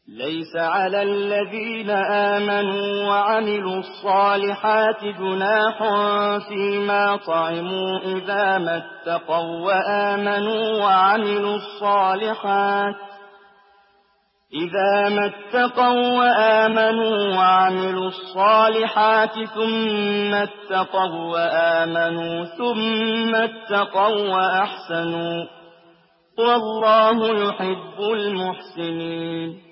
ليس على الذين آمنوا وعملوا الصالحات جناح فيما طعموا إذا ما اتقوا وآمنوا وعملوا الصالحات ثم اتقوا وآمنوا ثم اتقوا وأحسنوا والله يحب المحسنين.